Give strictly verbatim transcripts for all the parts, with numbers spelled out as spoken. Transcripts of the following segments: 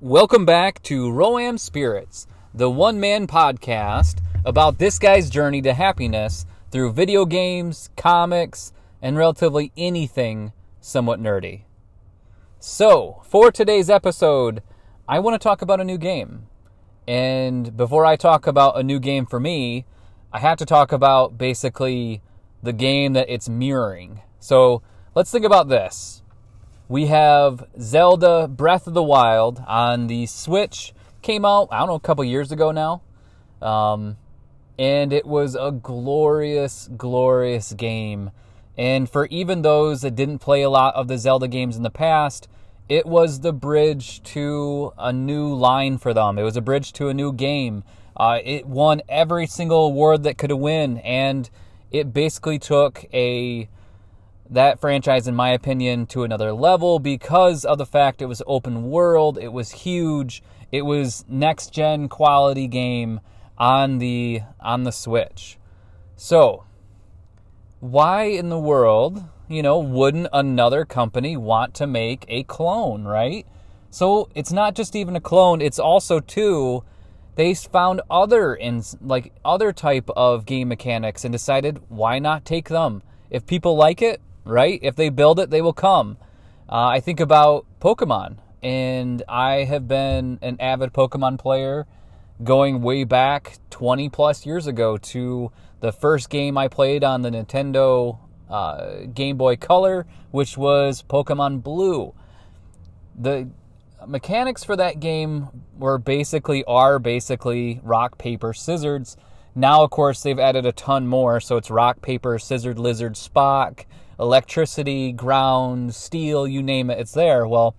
Welcome back to Roam Spirits, the one-man podcast about this guy's journey to happiness through video games, comics, and relatively anything somewhat nerdy. So, for today's episode, I want to talk about a new game. And before I talk about a new game for me, I have to talk about basically the game that it's mirroring. So, let's think about this. We have Zelda Breath of the Wild on the Switch. Came out, I don't know, a couple years ago now. Um, and it was a glorious, glorious game. And for even those that didn't play a lot of the Zelda games in the past, it was the bridge to a new line for them. It was a bridge to a new game. Uh, it won every single award that could win. And it basically took a... that franchise, in my opinion, to another level because of the fact it was open world, it was huge, it was next-gen quality game on the on the Switch. So, why in the world, you know, wouldn't another company want to make a clone, right? So, it's not just even a clone, it's also, too, they found other, in, like, other type of game mechanics and decided, why not take them? If people like it, right? If they build it, they will come. Uh, I think about Pokemon, and I have been an avid Pokemon player going way back twenty plus years ago to the first game I played on the Nintendo uh, Game Boy Color, which was Pokemon Blue. The mechanics for that game were basically, are basically rock, paper, scissors. Now, of course, they've added a ton more, so it's rock, paper, scissors, lizard, Spock, electricity, ground, steel, you name it, it's there. Well,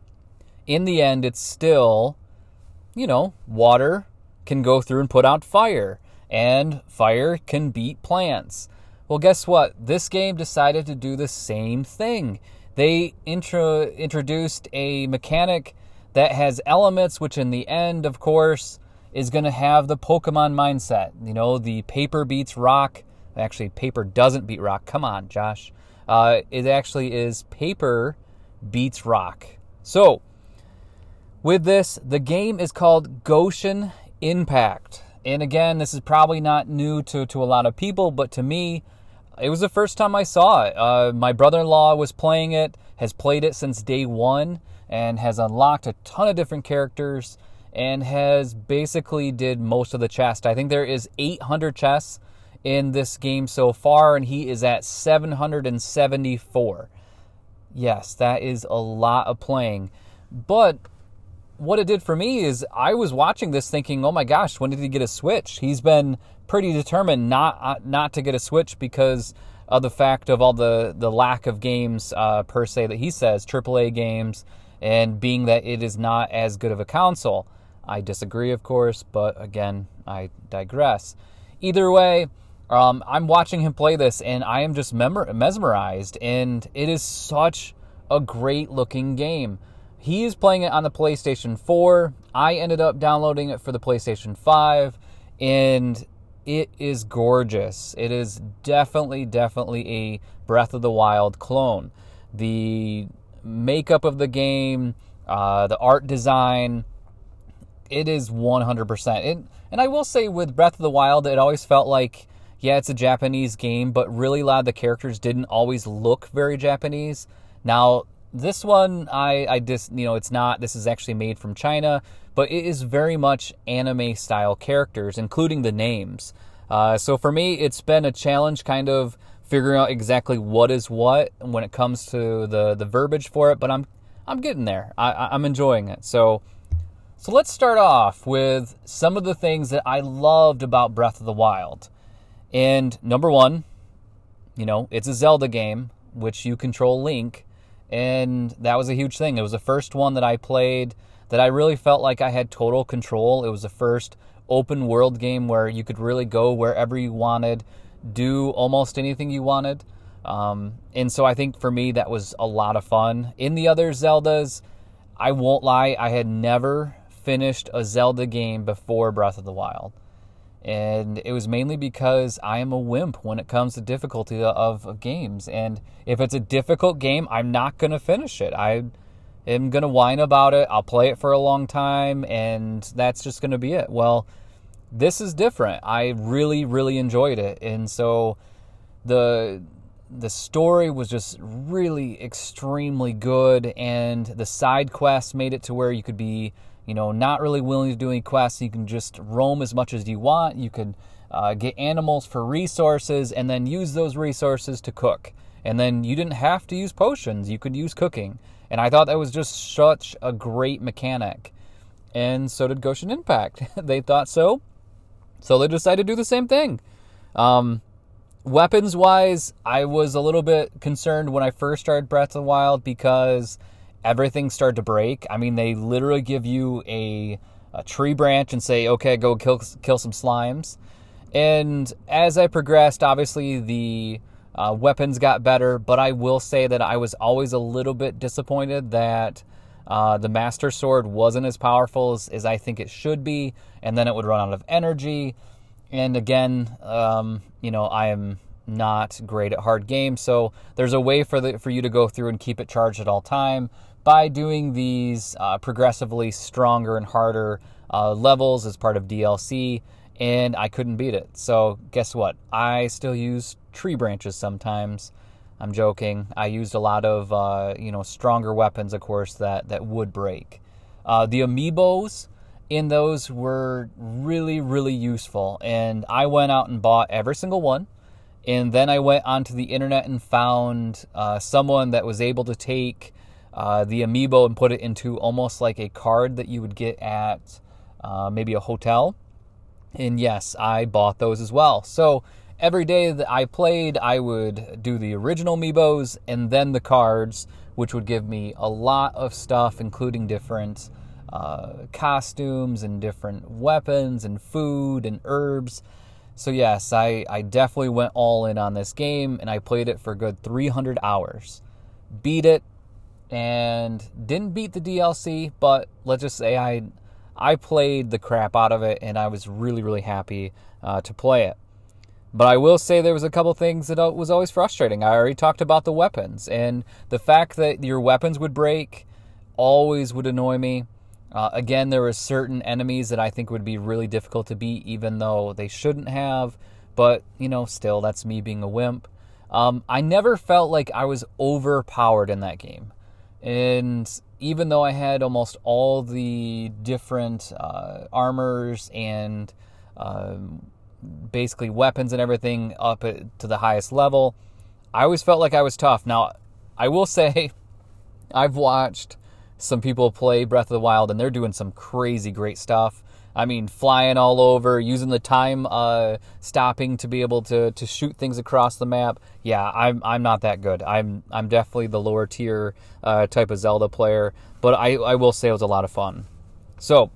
in the end, it's still, you know, water can go through and put out fire, and fire can beat plants. Well, guess what? This game decided to do the same thing. They intro- introduced a mechanic that has elements, which in the end, of course, is going to have the Pokemon mindset. You know, the paper beats rock. Actually, paper doesn't beat rock. Come on, Josh. Uh, it actually is paper beats rock. So, with this, the game is called Goshen Impact. And again, this is probably not new to, to a lot of people, but to me, it was the first time I saw it. Uh, my brother-in-law was playing it, has played it since day one, and has unlocked a ton of different characters, and has basically did most of the chests. I think there is eight hundred chests in this game so far, and he is at seven hundred seventy-four. Yes, that is a lot of playing. But what it did for me is I was watching this thinking, oh my gosh, when did he get a Switch? He's been pretty determined not uh, not to get a Switch because of the fact of all the, the lack of games, uh, per se, that he says, triple A games, and being that it is not as good of a console. I disagree, of course, but again, I digress. Either way, Um, I'm watching him play this, and I am just memor- mesmerized, and it is such a great-looking game. He is playing it on the PlayStation four. I ended up downloading it for the PlayStation five, and it is gorgeous. It is definitely, definitely a Breath of the Wild clone. The makeup of the game, uh, the art design, it is one hundred percent. It, and I will say with Breath of the Wild, it always felt like, yeah, it's a Japanese game, but really a lot of the characters didn't always look very Japanese. Now, this one, I, I just, you know, it's not, this is actually made from China, but it is very much anime-style characters, including the names. Uh, so for me, it's been a challenge kind of figuring out exactly what is what when it comes to the, the verbiage for it, but I'm I'm getting there. I, I'm enjoying it. So, so let's start off with some of the things that I loved about Breath of the Wild. And number one, you know, it's a Zelda game, which you control Link, and that was a huge thing. It was the first one that I played that I really felt like I had total control. It was the first open world game where you could really go wherever you wanted, do almost anything you wanted. Um, and so I think for me that was a lot of fun. In the other Zeldas, I won't lie, I had never finished a Zelda game before Breath of the Wild. And it was mainly because I am a wimp when it comes to difficulty of, of games. And if it's a difficult game, I'm not going to finish it. I am going to whine about it. I'll play it for a long time, and that's just going to be it. Well, this is different. I really, really enjoyed it. And so the the story was just really extremely good, and the side quests made it to where you could be, you know, not really willing to do any quests. You can just roam as much as you want. You could uh, get animals for resources and then use those resources to cook. And then you didn't have to use potions. You could use cooking. And I thought that was just such a great mechanic. And so did Goshen Impact. They thought so. So they decided to do the same thing. Um, weapons-wise, I was a little bit concerned when I first started Breath of the Wild because everything started to break. I mean, they literally give you a, a tree branch and say, okay, go kill, kill some slimes. And as I progressed, obviously the uh, weapons got better, but I will say that I was always a little bit disappointed that uh, the Master Sword wasn't as powerful as, as I think it should be, and then it would run out of energy. And again, um, you know, I am not great at hard games, so there's a way for the for you to go through and keep it charged at all time by doing these uh, progressively stronger and harder uh, levels as part of D L C, and I couldn't beat it. So guess what? I still use tree branches sometimes. I'm joking. I used a lot of uh, you know stronger weapons, of course, that that would break. Uh, the amiibos in those were really, really useful, and I went out and bought every single one. And then I went onto the internet and found uh, someone that was able to take uh, the amiibo and put it into almost like a card that you would get at uh, maybe a hotel. And yes, I bought those as well. So every day that I played, I would do the original amiibos and then the cards, which would give me a lot of stuff, including different uh, costumes and different weapons and food and herbs. So yes, I, I definitely went all in on this game, and I played it for a good three hundred hours. Beat it, and didn't beat the D L C, but let's just say I I played the crap out of it, and I was really, really happy uh, to play it. But I will say there was a couple things that was always frustrating. I already talked about the weapons, and the fact that your weapons would break always would annoy me. Uh, again, there were certain enemies that I think would be really difficult to beat, even though they shouldn't have. But, you know, still, that's me being a wimp. Um, I never felt like I was overpowered in that game. And even though I had almost all the different uh, armors and uh, basically weapons and everything up at, to the highest level, I always felt like I was tough. Now, I will say, I've watched some people play Breath of the Wild, and they're doing some crazy great stuff. I mean, flying all over, using the time uh, stopping to be able to to shoot things across the map. Yeah, I'm I'm not that good. I'm I'm definitely the lower tier uh, type of Zelda player, but I, I will say it was a lot of fun. So,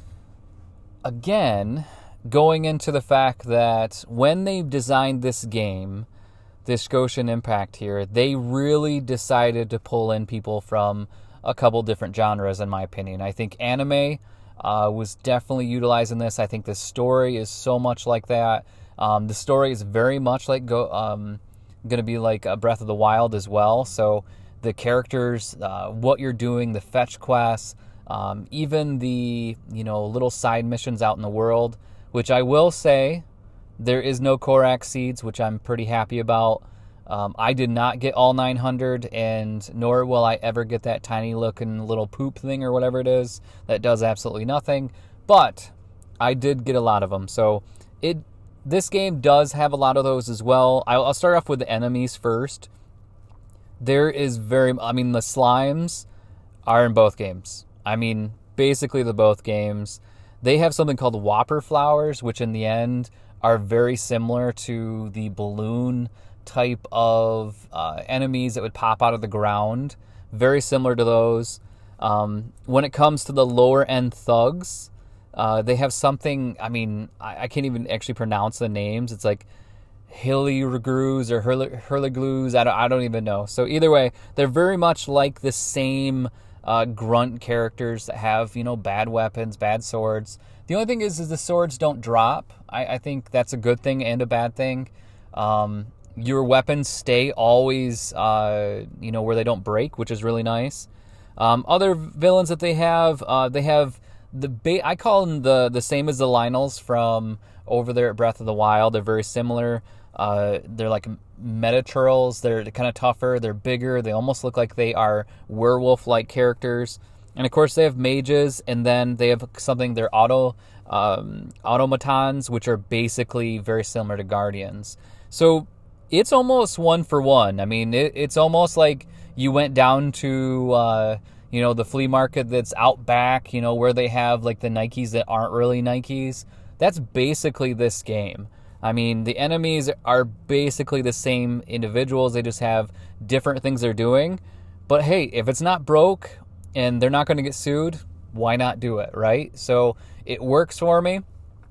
again, going into the fact that when they designed this game, this Goshen Impact here, they really decided to pull in people from a couple different genres, in my opinion. I think anime uh, was definitely utilizing this. I think the story is so much like that. Um, the story is very much like go um, going to be like a Breath of the Wild as well. So the characters, uh, what you're doing, the fetch quests, um, even the you know little side missions out in the world, which I will say there is no Korak seeds, which I'm pretty happy about. Um, I did not get all nine hundred, and nor will I ever get that tiny looking little poop thing or whatever it is that does absolutely nothing. But I did get a lot of them. So it this game does have a lot of those as well. I'll, I'll start off with the enemies first. There is very, I mean, the slimes are in both games. I mean, basically the both games. They have something called Whopper Flowers, which in the end are very similar to the balloon type of uh, enemies that would pop out of the ground. Very similar to those. Um, when it comes to the lower end thugs, uh, they have something, I mean, I, I can't even actually pronounce the names. It's like Hilligrews or Hurligloos. I don't, I don't even know. So either way, they're very much like the same uh, grunt characters that have, you know, bad weapons, bad swords. The only thing is, is the swords don't drop. I, I think that's a good thing and a bad thing. Um, your weapons stay always, uh, you know, where they don't break, which is really nice. Um, other villains that they have, uh, they have the ba- I call them the the same as the Lynels from over there at Breath of the Wild. They're very similar. Uh, they're like Metaturals. They're kind of tougher. They're bigger. They almost look like they are werewolf-like characters. And of course, they have mages, and then they have something. They're auto um, automatons, which are basically very similar to guardians. So it's almost one for one. I mean, it, it's almost like you went down to uh, you know the flea market that's out back. You know where they have like the Nikes that aren't really Nikes. That's basically this game. I mean, the enemies are basically the same individuals. They just have different things they're doing. But hey, if it's not broke and they're not going to get sued, why not do it, right? So it works for me.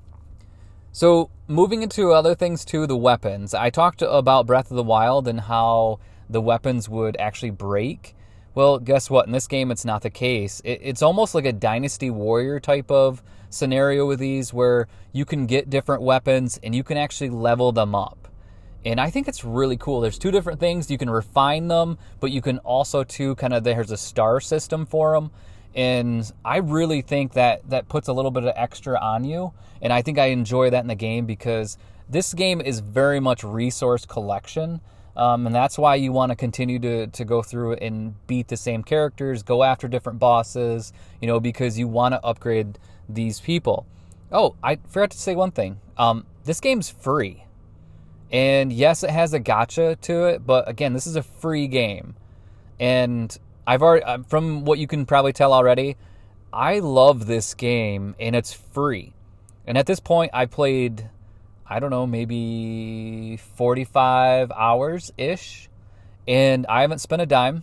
So moving into other things too, the weapons. I talked about Breath of the Wild and how the weapons would actually break. Well, guess what? In this game, it's not the case. It, it's almost like a Dynasty Warrior type of scenario with these where you can get different weapons and you can actually level them up. And I think it's really cool. There's two different things. You can refine them, but you can also too kind of, there's a star system for them. And I really think that that puts a little bit of extra on you. And I think I enjoy that in the game because this game is very much resource collection. Um, and that's why you want to continue to, to go through and beat the same characters, go after different bosses, you know, because you want to upgrade these people. Oh, I forgot to say one thing. Um, this game's free. And yes, it has a gacha to it, but again, this is a free game. And I've already, from what you can probably tell already, I love this game and it's free. And at this point, I played, I don't know, maybe forty-five hours-ish. And I haven't spent a dime.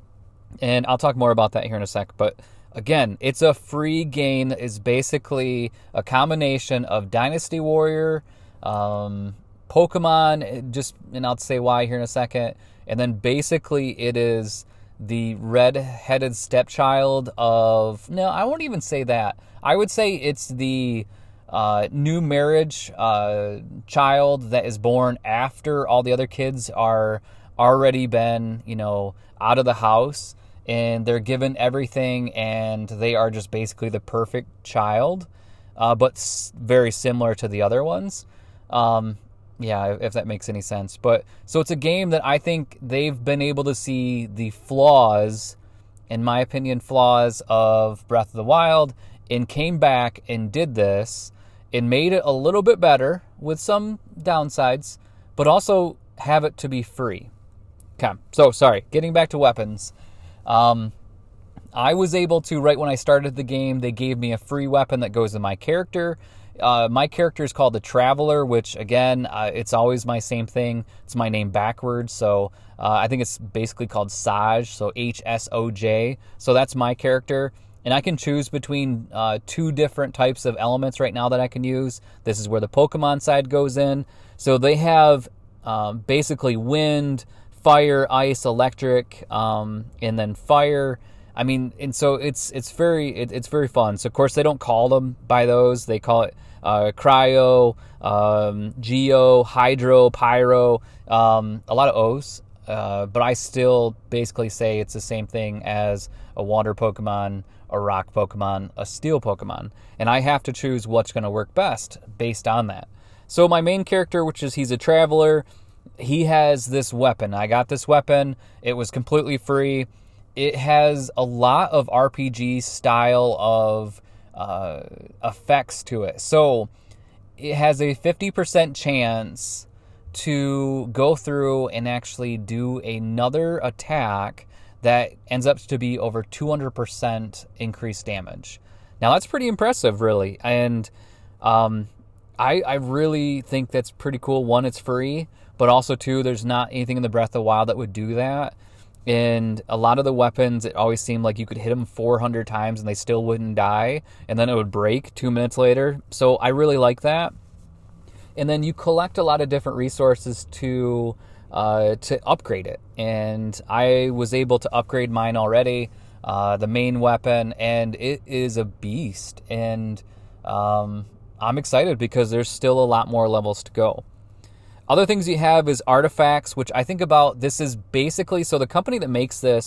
And I'll talk more about that here in a sec. But again, it's a free game that is basically a combination of Dynasty Warrior, um, Pokemon, just, and I'll say why here in a second. And then basically it is the red-headed stepchild of, no, I won't even say that. I would say it's the uh, new marriage uh, child that is born after all the other kids are already been, you know, out of the house. And they're given everything, and they are just basically the perfect child, uh, but s- very similar to the other ones. Um, yeah, if that makes any sense. But so it's a game that I think they've been able to see the flaws, in my opinion, flaws of Breath of the Wild, and came back and did this and made it a little bit better with some downsides, but also have it to be free. Okay, so sorry, getting back to weapons. Um, I was able to, right when I started the game, they gave me a free weapon that goes in my character. Uh, my character is called the Traveler, which, again, uh, it's always my same thing. It's my name backwards, so uh, I think it's basically called Soj, so H S O J. So that's my character, and I can choose between uh, two different types of elements right now that I can use. This is where the Pokemon side goes in. So they have um, basically wind, fire, ice, electric, um, and then fire. I mean, and so it's it's very it, it's very fun. So of course they don't call them by those. They call it uh, cryo, um, geo, hydro, pyro, um, a lot of O's. Uh, but I still basically say it's the same thing as a water Pokemon, a rock Pokemon, a steel Pokemon, and I have to choose what's going to work best based on that. So my main character, which is he's a traveler, he has this weapon. I got this weapon. It was completely free. It has a lot of R P G style of uh, effects to it. So it has a fifty percent chance to go through and actually do another attack that ends up to be over two hundred percent increased damage. Now that's pretty impressive, really. And um, I, I really think that's pretty cool. One, it's free, but also two, there's not anything in the Breath of the Wild that would do that. And a lot of the weapons, it always seemed like you could hit them four hundred times and they still wouldn't die. And then it would break two minutes later. So I really like that. And then you collect a lot of different resources to uh, to upgrade it. And I was able to upgrade mine already, uh, the main weapon, and it is a beast. And um, I'm excited because there's still a lot more levels to go. Other things you have is artifacts, which I think about, this is basically, so the company that makes this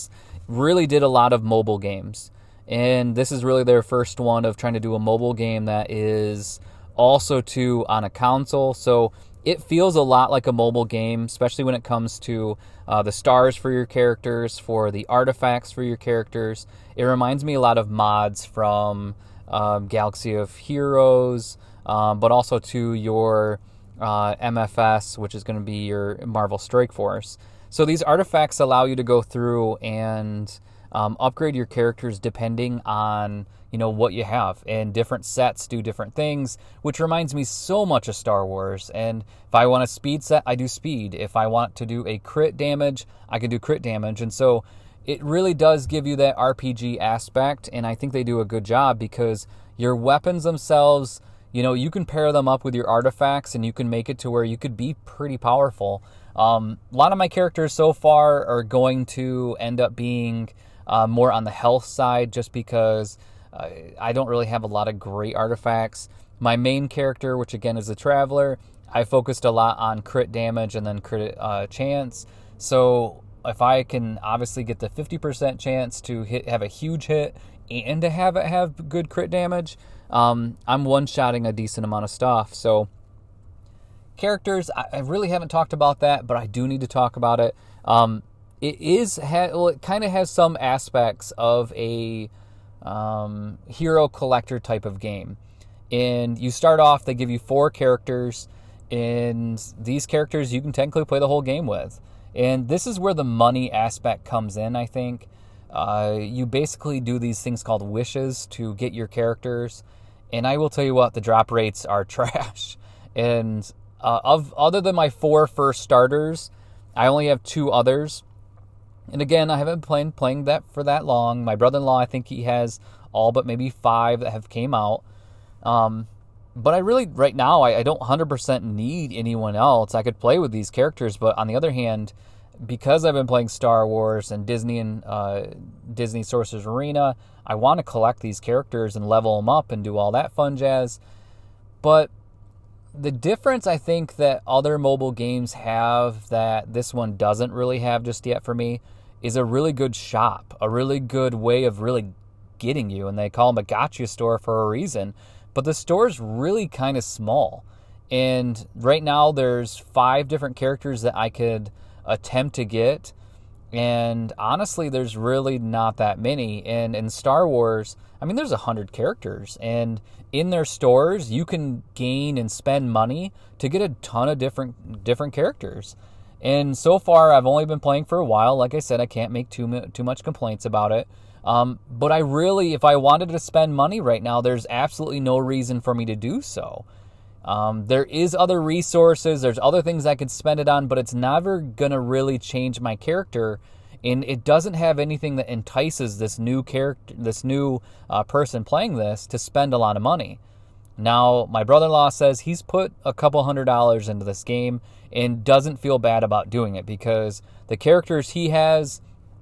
really did a lot of mobile games. And this is really their first one of trying to do a mobile game that is also too on a console. So it feels a lot like a mobile game, especially when it comes to uh, the stars for your characters, for the artifacts for your characters. It reminds me a lot of mods from um, Galaxy of Heroes, um, but also to your uh, M F S, which is going to be your Marvel Strike Force. So these artifacts allow you to go through and um, upgrade your characters depending on, you know, what you have, and different sets do different things, which reminds me so much of Star Wars. And if I want a speed set, I do speed. If I want to do a crit damage, I can do crit damage. And so it really does give you that R P G aspect, and I think they do a good job because your weapons themselves, you know, you can pair them up with your artifacts and you can make it to where you could be pretty powerful. Um, a lot of my characters so far are going to end up being uh, more on the health side, just because uh, I don't really have a lot of great artifacts. My main character, which again is a Traveler, I focused a lot on crit damage and then crit uh, chance. So if I can obviously get the fifty percent chance to hit, have a huge hit and to have it have good crit damage, um, I'm one-shotting a decent amount of stuff. So characters, I really haven't talked about that, but I do need to talk about it. Um, it is, ha- well, it kind of has some aspects of a um, hero collector type of game. And you start off, they give you four characters, and these characters you can technically play the whole game with. And this is where the money aspect comes in, I think. Uh, you basically do these things called wishes to get your characters. And I will tell you what, the drop rates are trash. And uh, of other than my four first starters, I only have two others. And again, I haven't been playing, playing that for that long. My brother-in-law, I think he has all but maybe five that have came out. Um, but I really, right now, I, I don't one hundred percent need anyone else. I could play with these characters, but on the other hand, because I've been playing Star Wars and Disney and uh, Disney Sorcerer's Arena, I want to collect these characters and level them up and do all that fun jazz. But the difference I think that other mobile games have that this one doesn't really have just yet for me is a really good shop, a really good way of really getting you. And they call them a gotcha store for a reason. But the store's really kind of small. And right now there's five different characters that I could attempt to get. And honestly, there's really not that many. And in Star Wars, I mean, there's a hundred characters. And in their stores, you can gain and spend money to get a ton of different different characters. And so far, I've only been playing for a while. Like I said, I can't make too, too much complaints about it. Um, but I really, if I wanted to spend money right now, there's absolutely no reason for me to do so. Um, there is other resources, there's other things I could spend it on, but it's never going to really change my character. And it doesn't have anything that entices this new character, this new uh, person playing this to spend a lot of money. Now, my brother-in-law says he's put a couple hundred dollars into this game and doesn't feel bad about doing it because the characters he has,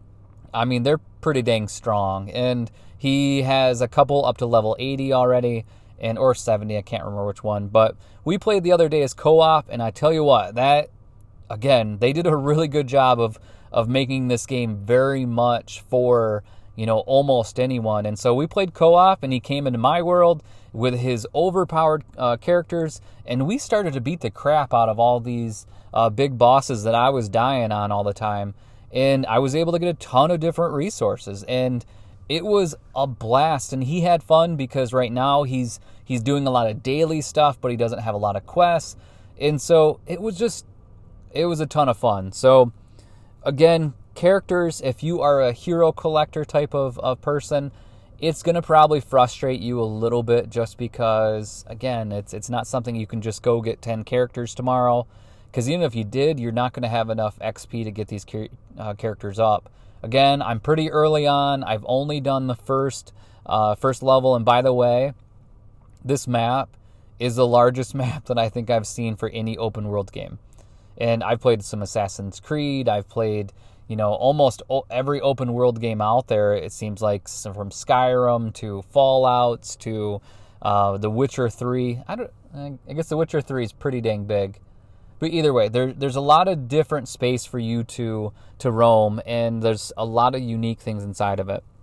I mean, they're pretty dang strong. And he has a couple up to level eighty already, and or seventy, I can't remember which one. But we played the other day as co-op, and I tell you what, that, again, they did a really good job of of making this game very much for, you know, almost anyone. And so we played co-op, and he came into my world with his overpowered uh, characters, and we started to beat the crap out of all these uh, big bosses that I was dying on all the time. And I was able to get a ton of different resources, and it was a blast. And he had fun because right now he's he's doing a lot of daily stuff, but he doesn't have a lot of quests. And so it was just, it was a ton of fun. So again, characters, if you are a hero collector type of, of person, it's going to probably frustrate you a little bit just because, again, it's it's not something you can just go get ten characters tomorrow. Because even if you did, you're not going to have enough X P to get these uh, characters up. Again, I'm pretty early on. I've only done the first uh, first level. And by the way, this map is the largest map that I think I've seen for any open world game. And I've played some Assassin's Creed. I've played, you know, almost every open world game out there. It seems like, from Skyrim to Fallouts to uh, The Witcher three. I don't. I guess The Witcher three is pretty dang big. But either way, there, there's a lot of different space for you to to roam, and there's a lot of unique things inside of it.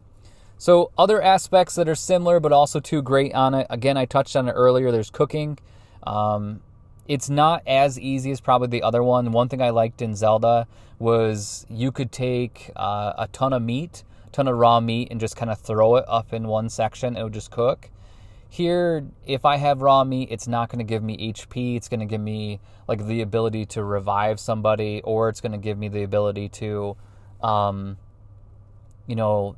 So other aspects that are similar but also too great on it, again, I touched on it earlier, there's cooking. Um, it's not as easy as probably the other one. One thing I liked in Zelda was you could take uh, a ton of meat, a ton of raw meat, and just kind of throw it up in one section. It would just cook. Here, if I have raw meat, it's not going to give me H P. It's going to give me like the ability to revive somebody, or it's going to give me the ability to, um, you know,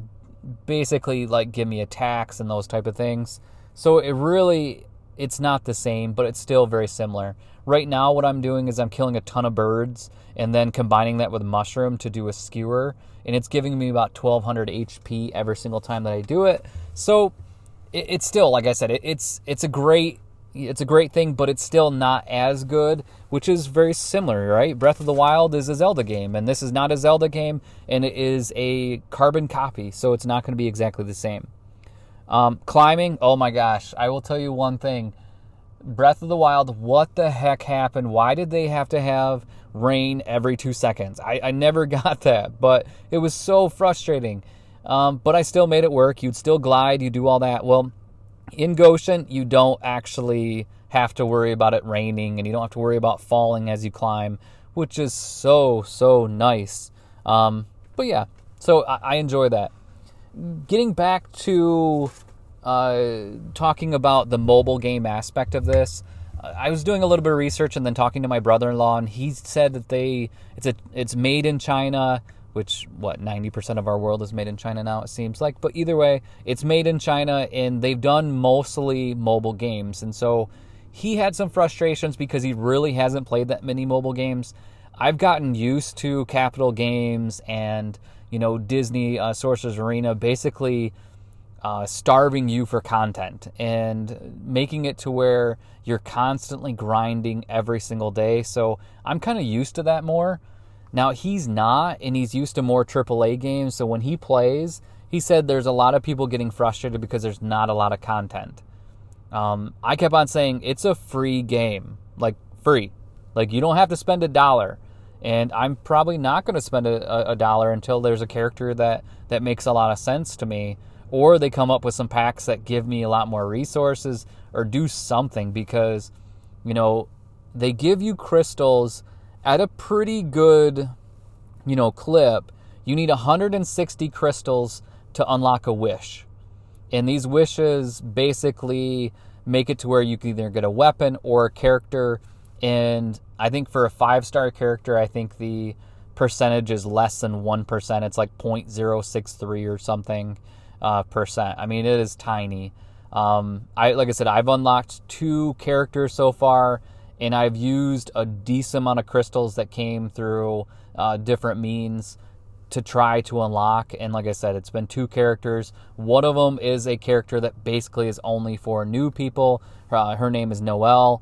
basically like give me attacks and those type of things. So it really, it's not the same, but it's still very similar. Right now what I'm doing is I'm killing a ton of birds and then combining that with mushroom to do a skewer, and it's giving me about twelve hundred H P every single time that I do it. So it, it's still, like I said, it, it's it's a great it's a great thing, but it's still not as good, which is very similar, right? Breath of the Wild is a Zelda game, and this is not a Zelda game, and it is a carbon copy, so it's not going to be exactly the same. Um, climbing, oh my gosh, I will tell you one thing. Breath of the Wild, what the heck happened? Why did they have to have rain every two seconds? I, I never got that, but it was so frustrating. Um, but I still made it work. You'd still glide, you do all that. Well, in Goshen, you don't actually have to worry about it raining, and you don't have to worry about falling as you climb, which is so, so nice. Um, but yeah, so I, I enjoy that. Getting back to uh, talking about the mobile game aspect of this, I was doing a little bit of research and then talking to my brother-in-law, and he said that they it's a it's made in China, which, what, ninety percent of our world is made in China now, it seems like. But either way, it's made in China, and they've done mostly mobile games. And so he had some frustrations because he really hasn't played that many mobile games. I've gotten used to Capital Games and, you know, Disney uh, Sorcerer's Arena basically uh, starving you for content and making it to where you're constantly grinding every single day. So I'm kind of used to that more. Now, he's not, and he's used to more triple A games, so when he plays, he said there's a lot of people getting frustrated because there's not a lot of content. Um, I kept on saying, it's a free game. Like, free. Like, you don't have to spend a dollar. And I'm probably not going to spend a, a dollar until there's a character that, that makes a lot of sense to me, or they come up with some packs that give me a lot more resources, or do something, because, you know, they give you crystals at a pretty good, you know, clip. You need one hundred sixty crystals to unlock a wish. And these wishes basically make it to where you can either get a weapon or a character. And I think for a five-star character, I think the percentage is less than one percent. It's like zero point zero six three or something uh, percent. I mean, it is tiny. Um, I like I said, I've unlocked two characters so far, and I've used a decent amount of crystals that came through uh, different means to try to unlock. And like I said, it's been two characters. One of them is a character that basically is only for new people. Uh, her name is Noelle,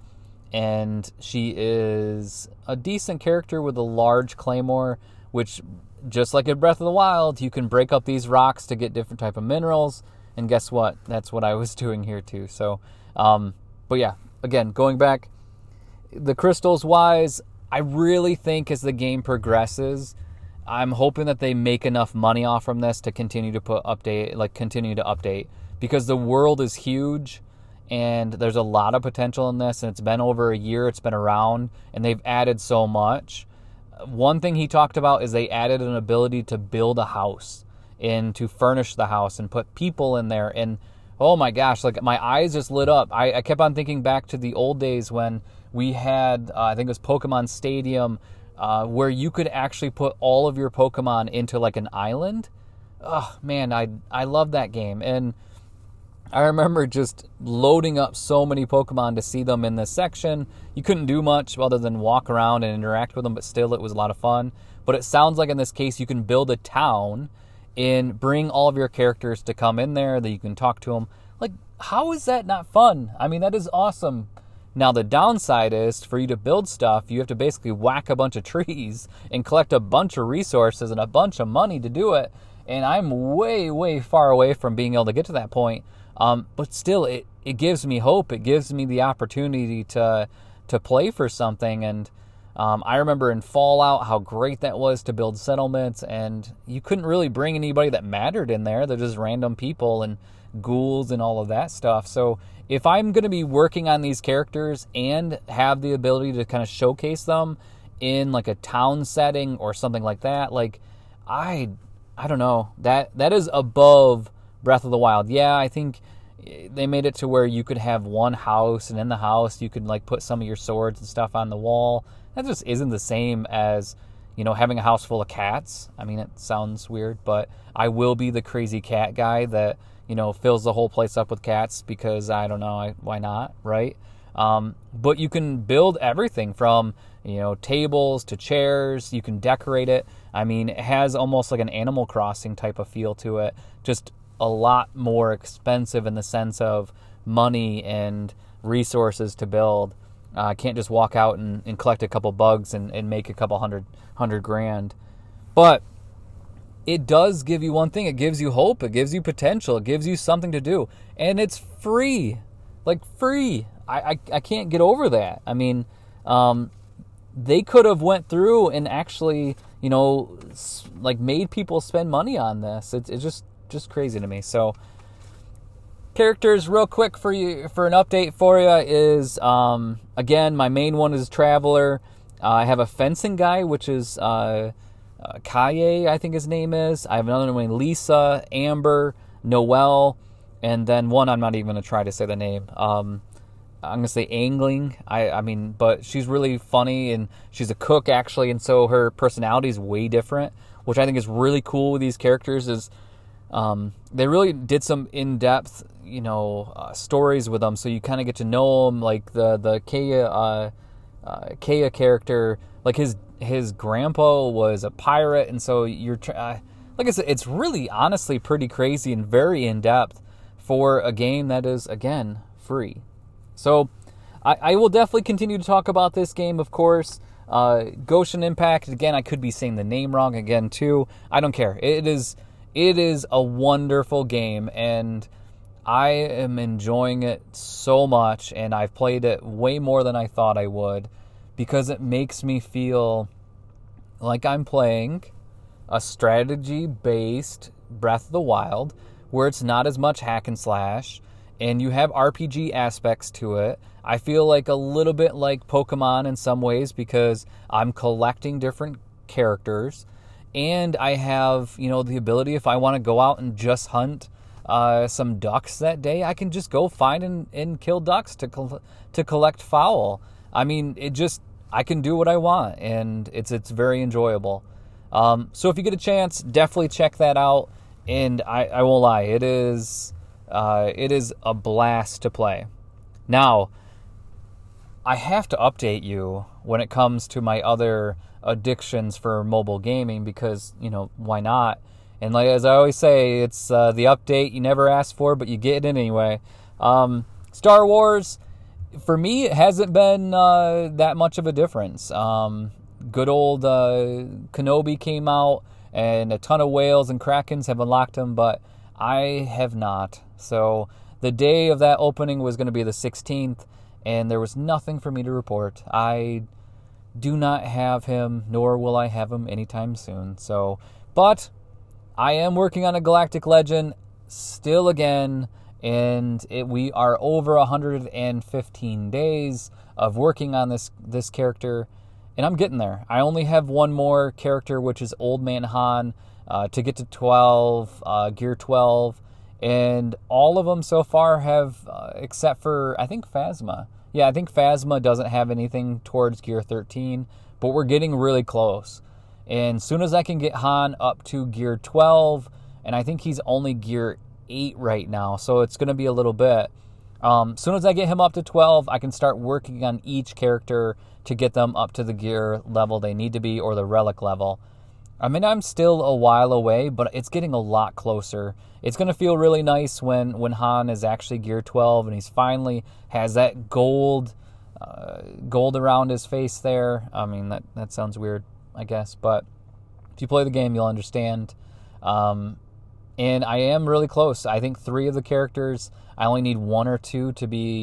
and she is a decent character with a large claymore, which, just like in Breath of the Wild, you can break up these rocks to get different type of minerals. And guess what? That's what I was doing here too. So, um, but yeah, again, going back, the crystals wise, I really think as the game progresses, I'm hoping that they make enough money off from this to continue to put update, like continue to update, because the world is huge and there's a lot of potential in this, and it's been over a year, it's been around, and they've added so much. One thing he talked about is they added an ability to build a house and to furnish the house and put people in there. And oh my gosh, like my eyes just lit up. I, I kept on thinking back to the old days when we had, uh, I think it was Pokemon Stadium, uh, where you could actually put all of your Pokemon into like an island. Oh man, I I love that game. And I remember just loading up so many Pokemon to see them in this section. You couldn't do much other than walk around and interact with them, but still it was a lot of fun. But it sounds like in this case you can build a town and bring all of your characters to come in there, that you can talk to them. Like, how is that not fun? I mean, that is awesome. Now, the downside is, for you to build stuff, you have to basically whack a bunch of trees and collect a bunch of resources and a bunch of money to do it. And I'm way, way far away from being able to get to that point. Um, but still, it, it gives me hope. It gives me the opportunity to to play for something. And um, I remember in Fallout how great that was to build settlements, and you couldn't really bring anybody that mattered in there. They're just random people and ghouls and all of that stuff. So if I'm going to be working on these characters and have the ability to kind of showcase them in like a town setting or something like that, like I I don't know, that that is above Breath of the Wild. Yeah, I think they made it to where you could have one house, and in the house you could like put some of your swords and stuff on the wall. That just isn't the same as, you know, having a house full of cats. I mean, it sounds weird, but I will be the crazy cat guy that, you know, fills the whole place up with cats because, I don't know, I, why not, right? Um, but you can build everything from, you know, tables to chairs. You can decorate it. I mean, it has almost like an Animal Crossing type of feel to it. Just a lot more expensive in the sense of money and resources to build. I uh, can't just walk out and, and collect a couple bugs and, and make a couple hundred hundred grand. But it does give you one thing. It gives you hope. It gives you potential. It gives you something to do. And it's free. Like, free. I, I, I can't get over that. I mean, um, they could have went through and actually, you know, like made people spend money on this. It's, it's just, just crazy to me. So, characters real quick for you, for an update for you is, um, again, my main one is Traveler. Uh, I have a fencing guy, which is uh, uh, Kaye, I think his name is. I have another one, Lisa, Amber, Noelle, and then one I'm not even going to try to say the name. Um, I'm going to say Angling. I, I mean, but she's really funny, and she's a cook, actually, and so her personality is way different, which I think is really cool with these characters is um, they really did some in-depth, you know, uh, stories with them, so you kind of get to know them, like the, the Kaya, uh, uh, Kaya character, like his his grandpa was a pirate, and so you're, uh, like I said, it's really, honestly, pretty crazy and very in-depth for a game that is, again, free. So, I, I will definitely continue to talk about this game, of course. Uh, Goshen Impact, again, I could be saying the name wrong again, too. I don't care. It is, it is a wonderful game, and I am enjoying it so much, and I've played it way more than I thought I would, because it makes me feel like I'm playing a strategy-based Breath of the Wild, where it's not as much hack and slash, and you have R P G aspects to it. I feel like a little bit like Pokemon in some ways, because I'm collecting different characters, and I have, you know, the ability, if I want to go out and just hunt uh, some ducks that day, I can just go find and, and kill ducks to col- to collect fowl. I mean, it just, I can do what I want, and it's it's very enjoyable. Um, so if you get a chance, definitely check that out. And I, I won't lie, it is uh, it is a blast to play. Now, I have to update you when it comes to my other addictions for mobile gaming, because, you know, why not? And like as I always say, it's uh, the update you never asked for, but you get it anyway. Um, Star Wars, for me, it hasn't been uh, that much of a difference. Um, good old uh, Kenobi came out, and a ton of whales and krakens have unlocked them, but I have not. So the day of that opening was going to be the sixteenth, and there was nothing for me to report. I do not have him, nor will I have him anytime soon. So, but I am working on a Galactic Legend still again, and it, we are over one hundred fifteen days of working on this this character, and I'm getting there. I only have one more character, which is Old Man Han, uh, to get to twelve, uh, Gear twelve, and all of them so far have, uh, except for, I think, Phasma. Yeah, I think Phasma doesn't have anything towards Gear thirteen, but we're getting really close. And as soon as I can get Han up to Gear twelve, and I think he's only Gear eight right now, so it's going to be a little bit. Um, as soon as I get him up to twelve, I can start working on each character to get them up to the gear level they need to be, or the relic level. I mean, I'm still a while away, but it's getting a lot closer. It's going to feel really nice when, when Han is actually Gear twelve, and he's finally has that gold uh, gold around his face there. I mean, that, that sounds weird, I guess, but if you play the game, you'll understand. Um, and I am really close. I think three of the characters, I only need one or two to be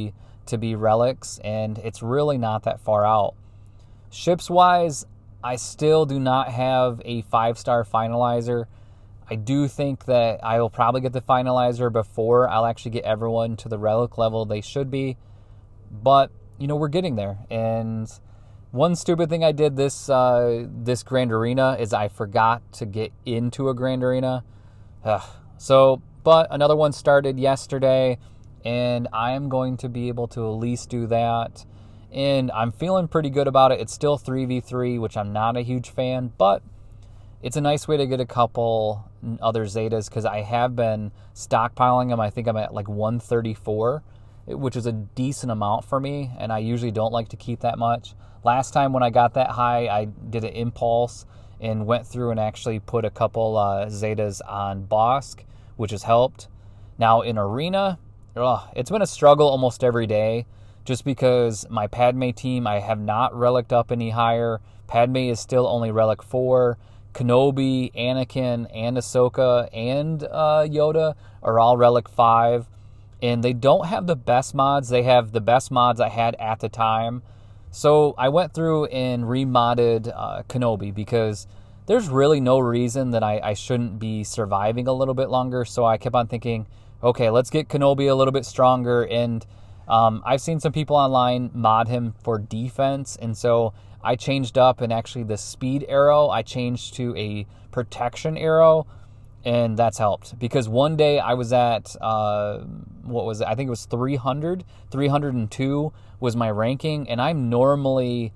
to be relics, and it's really not that far out. Ships-wise, I still do not have a five-star finalizer. I do think that I will probably get the finalizer before I'll actually get everyone to the relic level they should be. But, you know, we're getting there. And one stupid thing I did this uh, this Grand Arena is I forgot to get into a Grand Arena. Ugh. So, but another one started yesterday, and I am going to be able to at least do that. And I'm feeling pretty good about it. It's still three v three, which I'm not a huge fan, but it's a nice way to get a couple other Zetas, because I have been stockpiling them. I think I'm at like one thirty-four, which is a decent amount for me, and I usually don't like to keep that much. Last time when I got that high, I did an impulse and went through and actually put a couple uh, Zetas on Bossk, which has helped. Now in Arena, ugh, it's been a struggle almost every day, just because my Padme team, I have not relicked up any higher. Padme is still only relic four. Kenobi, Anakin, and Ahsoka, and uh, Yoda are all relic five. And they don't have the best mods. They have the best mods I had at the time. So I went through and remodded uh, Kenobi, because there's really no reason that I, I shouldn't be surviving a little bit longer. So I kept on thinking, okay, let's get Kenobi a little bit stronger. And um, I've seen some people online mod him for defense. And so I changed up, and actually the speed arrow, I changed to a protection arrow. And that's helped, because one day I was at, uh, what was it? I think it was three hundred. three hundred two was my ranking, and I'm normally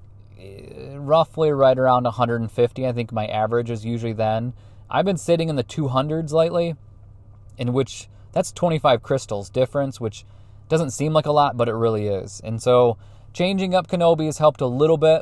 roughly right around one hundred fifty. I think my average is usually then. I've been sitting in the two hundreds lately, in which that's twenty-five crystals difference, which doesn't seem like a lot, but it really is. And so changing up Kenobi has helped a little bit.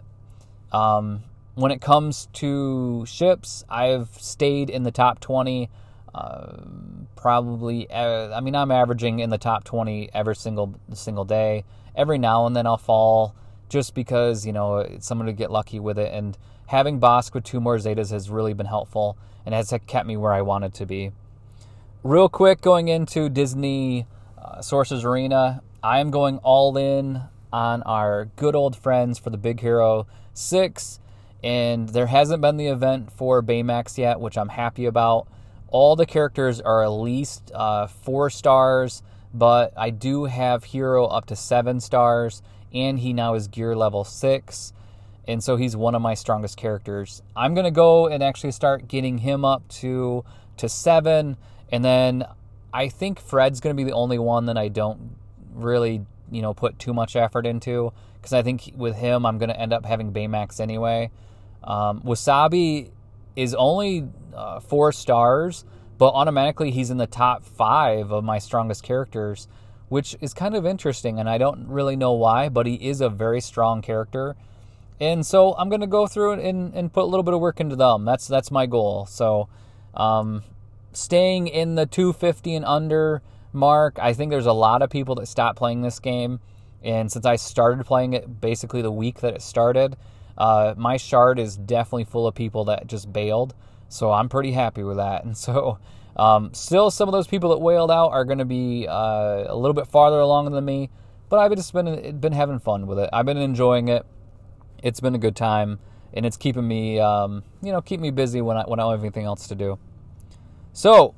Um... When it comes to ships, I've stayed in the top twenty, uh, probably, uh, I mean, I'm averaging in the top twenty every single single day. Every now and then I'll fall, just because, you know, someone to get lucky with it. And having Bossk with two more Zetas has really been helpful, and has kept me where I wanted to be. Real quick, going into Disney uh, Sorcerer's Arena, I am going all in on our good old friends for the Big Hero six. And there hasn't been the event for Baymax yet, which I'm happy about. All the characters are at least uh, four stars, but I do have Hero up to seven stars, and he now is gear level six, and so he's one of my strongest characters. I'm going to go and actually start getting him up to, to seven, and then I think Fred's going to be the only one that I don't really, you know, put too much effort into, because I think with him I'm going to end up having Baymax anyway. Um, Wasabi is only uh, four stars, but automatically he's in the top five of my strongest characters, which is kind of interesting, and I don't really know why, but he is a very strong character. And so I'm going to go through and, and put a little bit of work into them. That's that's my goal. So um, staying in the two fifty and under mark, I think there's a lot of people that stopped playing this game, and since I started playing it basically the week that it started, Uh, my shard is definitely full of people that just bailed, so I'm pretty happy with that. And so um, still some of those people that wailed out are going to be uh, a little bit farther along than me, but I've just been been having fun with it. I've been enjoying it. It's been a good time, and it's keeping me, um, you know, keep me busy when I when I don't have anything else to do. So,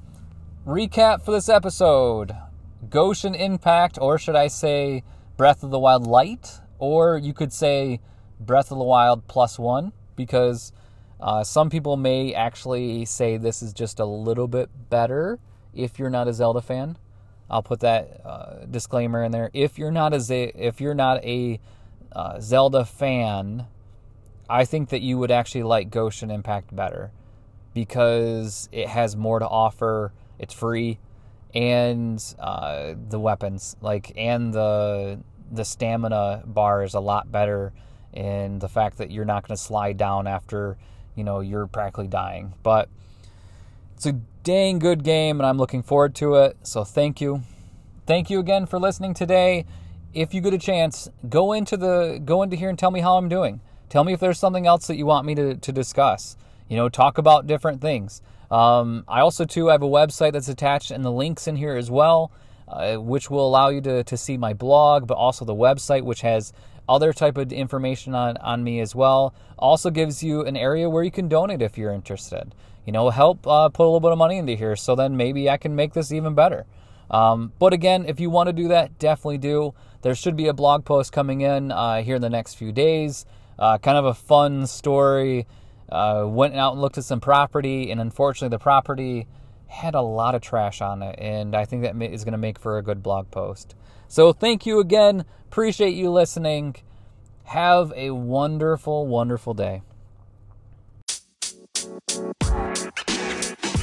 recap for this episode: Goshen Impact, or should I say Breath of the Wild Light, or you could say Breath of the Wild plus one, because uh, some people may actually say this is just a little bit better if you're not a Zelda fan. I'll put that uh, disclaimer in there. If you're not a if you're not a uh, Zelda fan, I think that you would actually like Goshen Impact better, because it has more to offer. It's free, and uh, the weapons, like, and the the stamina bar is a lot better. And the fact that you're not going to slide down after, you know, you're practically dying. But it's a dang good game, and I'm looking forward to it. So thank you. Thank you again for listening today. If you get a chance, go into the go into here and tell me how I'm doing. Tell me if there's something else that you want me to, to discuss. You know, talk about different things. Um, I also, too, have a website that's attached, and the link's in here as well. uh, which will allow you to, to see my blog, but also the website, which has other type of information on, on me as well. Also gives you an area where you can donate if you're interested. You know, help uh, put a little bit of money into here, so then maybe I can make this even better. Um, but again, if you want to do that, definitely do. There should be a blog post coming in uh, here in the next few days. Uh, kind of a fun story. Uh, went out and looked at some property, and unfortunately the property had a lot of trash on it, and I think that is going to make for a good blog post. So thank you again. Appreciate you listening. Have a wonderful, wonderful day.